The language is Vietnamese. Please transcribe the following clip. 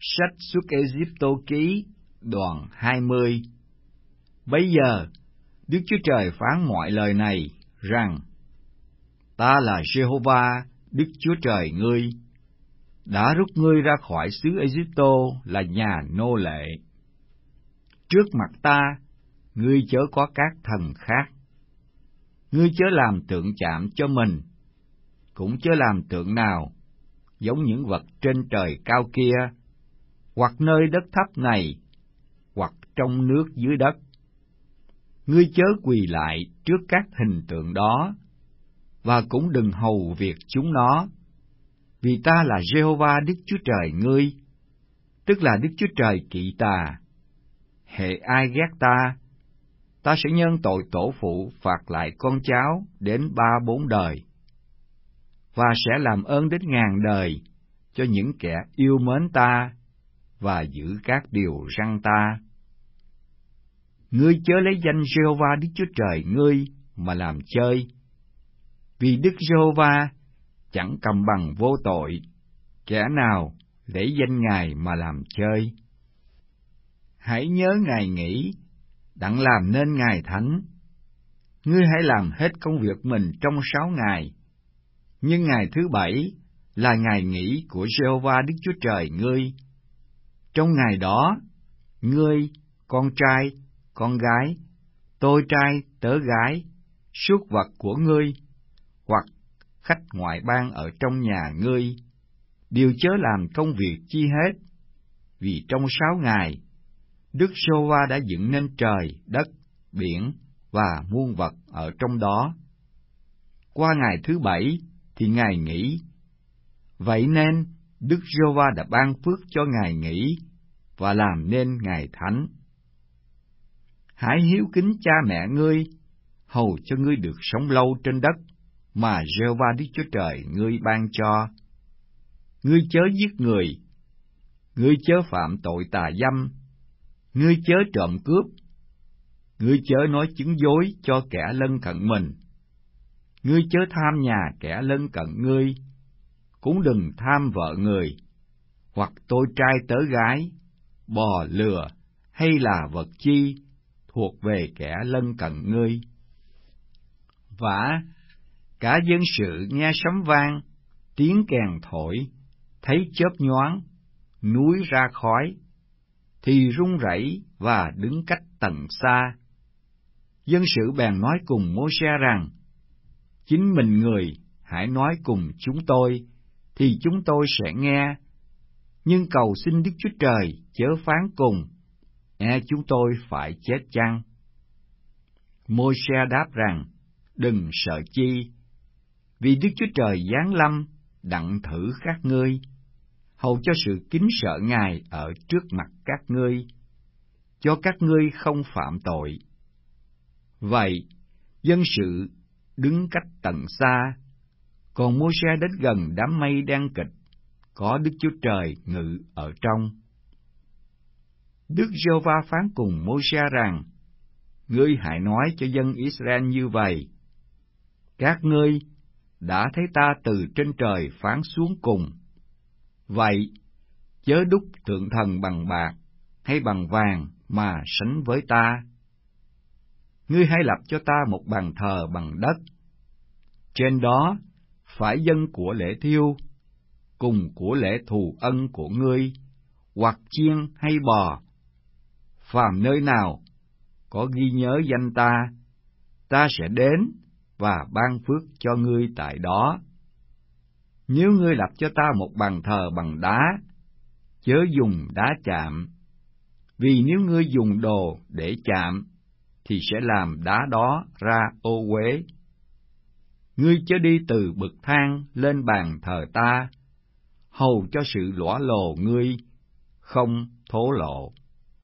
Sách Xuất Ê-díp-tô ký đoạn 20. Bấy giờ, Đức Chúa Trời phán mọi lời này rằng: Ta là Giê-hô-va, Đức Chúa Trời ngươi, đã rút ngươi ra khỏi xứ Ê-díp-tô là nhà nô lệ. Trước mặt ta, ngươi chớ có các thần khác. Ngươi chớ làm tượng chạm cho mình, cũng chớ làm tượng nào giống những vật trên trời cao kia, hoặc nơi đất thấp này, hoặc trong nước dưới đất. Ngươi chớ quỳ lại trước các hình tượng đó, và cũng đừng hầu việc chúng nó, vì ta là Giê-hô-va Đức Chúa Trời ngươi, tức là Đức Chúa Trời kỵ tà. Hễ ai ghét ta, ta sẽ nhân tội tổ phụ phạt lại con cháu đến 3-4 đời, và sẽ làm ơn đến ngàn đời cho những kẻ yêu mến ta và giữ các điều răn ta. Ngươi chớ lấy danh Giê-hô-va Đức Chúa Trời ngươi mà làm chơi, vì Đức Giê-hô-va chẳng cầm bằng vô tội, kẻ nào lấy danh Ngài mà làm chơi. Hãy nhớ ngày nghỉ, đặng làm nên ngày thánh. Ngươi hãy làm hết công việc mình trong 6 ngày, nhưng ngày thứ 7 là ngày nghỉ của Giê-hô-va Đức Chúa Trời ngươi. Trong ngày đó, ngươi, con trai, con gái, tôi trai, tớ gái, súc vật của ngươi, hoặc khách ngoại bang ở trong nhà ngươi, đều chớ làm công việc chi hết, vì trong 6 ngày, Đức Giê-hô-va đã dựng nên trời, đất, biển và muôn vật ở trong đó. Qua ngày thứ 7 thì ngày nghỉ. Vậy nên Đức Giê-hô-va đã ban phước cho ngày nghỉ và làm nên ngày thánh. Hãy hiếu kính cha mẹ ngươi, hầu cho ngươi được sống lâu trên đất mà Giê-hô-va Đức Chúa Trời ngươi ban cho. Ngươi chớ giết người, ngươi chớ phạm tội tà dâm, ngươi chớ trộm cướp, ngươi chớ nói chứng dối cho kẻ lân cận mình, ngươi chớ tham nhà kẻ lân cận ngươi, cũng đừng tham vợ người, hoặc tôi trai tớ gái, bò lừa hay là vật chi thuộc về kẻ lân cận ngươi. Vả, cả dân sự nghe sấm vang, tiếng kèn thổi, thấy chớp nhoáng, núi ra khói, thì run rẩy và đứng cách tầng xa. Dân sự bèn nói cùng Mô-se rằng: Chính mình người hãy nói cùng chúng tôi, thì chúng tôi sẽ nghe. Nhưng cầu xin Đức Chúa Trời chớ phán cùng, e chúng tôi phải chết chăng? Mô-se đáp rằng: Đừng sợ chi, vì Đức Chúa Trời giáng lâm đặng thử các ngươi, hầu cho sự kính sợ Ngài ở trước mặt các ngươi, cho các ngươi không phạm tội. Vậy, dân sự đứng cách tận xa, còn Mô-se đến gần đám mây đen kịt, có Đức Chúa Trời ngự ở trong. Đức Giê-hô-va phán cùng Mô-se rằng: Ngươi hãy nói cho dân Israel như vậy: Các ngươi đã thấy ta từ trên trời phán xuống cùng. Vậy, chớ đúc tượng thần bằng bạc hay bằng vàng mà sánh với ta. Ngươi hãy lập cho ta một bàn thờ bằng đất. Trên đó phải dâng của lễ thiêu, cùng của lễ thù ân của ngươi, hoặc chiên hay bò. Phàm nơi nào có ghi nhớ danh ta, ta sẽ đến và ban phước cho ngươi tại đó. Nếu ngươi lập cho ta một bàn thờ bằng đá, chớ dùng đá chạm, vì nếu ngươi dùng đồ để chạm, thì sẽ làm đá đó ra ô uế. Ngươi chớ đi từ bậc thang lên bàn thờ ta, hầu cho sự lõa lồ ngươi không thổ lộ.